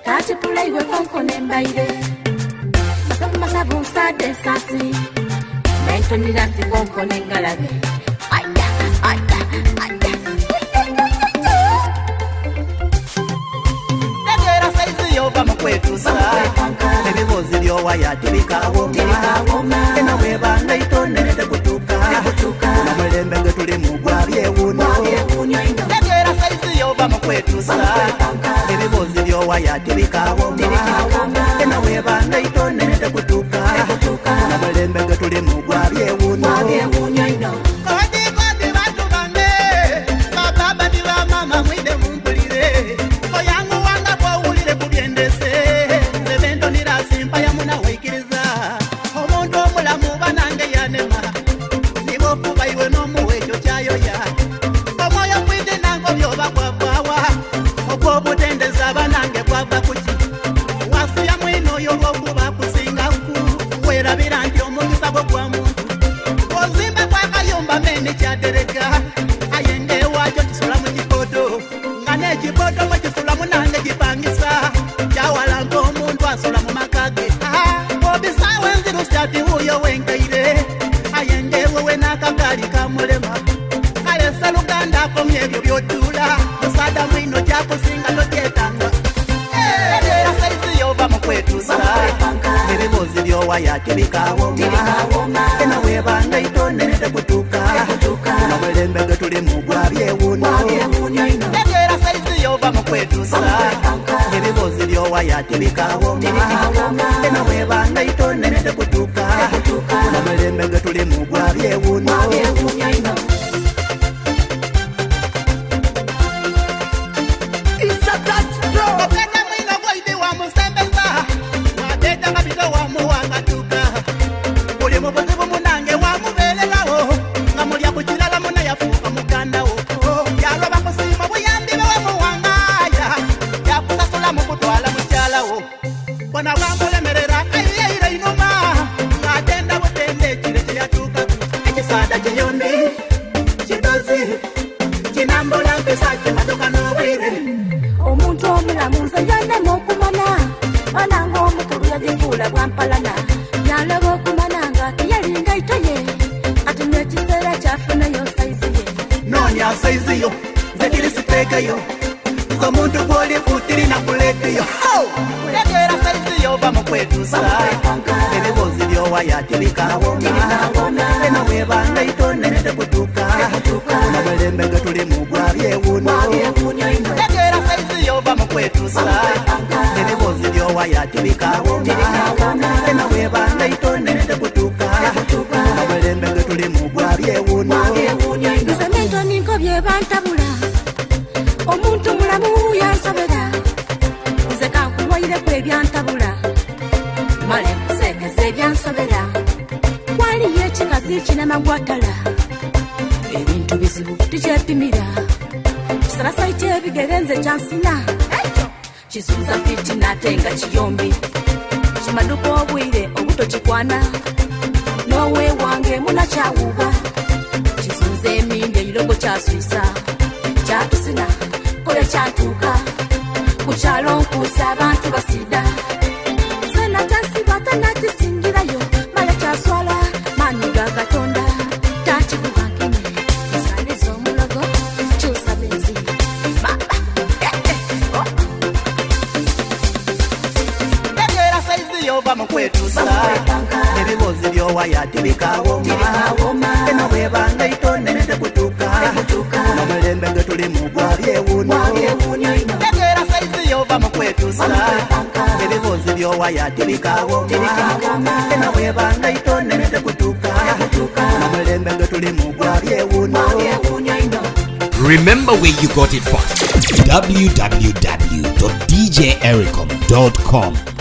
Tachi pulai we konko nembaire. Masavu sade sasi. Mento nirasi konko nengalabe. Aya. Negera saizi yova mkwetu sa. Nebivozi lyowa ya tibika woma. Ena weba ngaito nerete kutuka. Namulembe ngetuli mugwa byewuno. Negera saizi yova mkwetu sa. Nebivozi lyowa ya tibika woma. Ena weba ngaito nerete kutuka. Namulembe ngetuli mugwa byewuno. Kodi batu bane. Baba ni wa mama mwide mumpulire. Oyangu wanga kwa ulire kubyendese. Zebendo nirasi mpaya muna waikiriza. Omuntu omulamu banange yanema. Nibo kuba iwe nomuwejo chayo ya. Omoyo kwide nango byoba kwafawa. Okwo butendeza banange kwava kuki. Wasu ya mwino yobo kuba kusinga ku. Werabira nti omugisa gwo kwa muntu. Ozimba kwa kayumba mene chadereka. Ayenge wajo kisula mu kibodo. Ngane kibodo mu kisula munange gipangisa. Jawala ngo omuntu asula mu makage. Obisa wenziru stati huyo wengeire. Ayenge wewe nakakali kamulema. Kale saluganda komye ebyo byotula. Musada mwino jakusinga totetanga. Saizi yova mkwetu sa. Nebivozi lyowa ya tibika woma. Ena weba ngaito nerete kutuka. Namulembe ngetuli mugwa byewuno. Negera saizi yova mkwetu sa. Nebivozi lyowa ya tibika woma. Ena weba ngaito nerete kutuka. Namulembe ngetuli mugwa byewuno. Omuntu omulamu nzayane mokumana. Banango omukulu yadifula bwampalana. Yalaba okumana nga teyalinga itoye. Ati nekisera kyafuna yo saizi ye. Nonya saizi yo, zekili siteka yo. Omuntu kwoli futiri na kulete yo. Negera saizi yo vamo kwetu sa. Nebivozi lyowa ya tibika woma. Ena weba ngaito nerete kutuka. Namulembe ngetuli mugwa byewuno. Negera saizi yo vamo kwetu sa. Nebivozi lyowa ya tibika woma. Ena weba ngaito nerete kutuka. Namulembe ngetuli mugwa byewuno. Nzamento ninko byebantabula. Omuntu mulamu yansobera. Nze kankuwaire kwebyantabula. Male kusekeze ebyansobera. Waliyo ekikazi kinamagwatala. Ebintu bizibu tikyepimira. Kisalasaite ebigere nze kyansina. Kisuuza fiti nate nga kiyombi. Kimaduka obwire obutokikwana. Nowe wange munakyawuba. Kisuuza emindi ekirogo kyasuisa. Kyatusina kole kyatuuka. Kukyalo nkuusa abantu basida. Senatasiba tanakisingirayo. Male kyaswala maanyi ga Katonda. Takivuga nkene esaniza omulogo. Kyusa benzi Negera saizi yova mkwetu sa. Nebivozi lyowa ya tibika woma. Ena weba ngaito nerete kutuka. Namulembe ngetuli mugwa byewuno. Negera saizi yova mkwetu sa. Nebivozi lyowa ya tibika woma. Ena weba ngaito nerete kutuka. Namulembe ngetuli mugwa byewuno. Remember where you got it from. www.djericom.com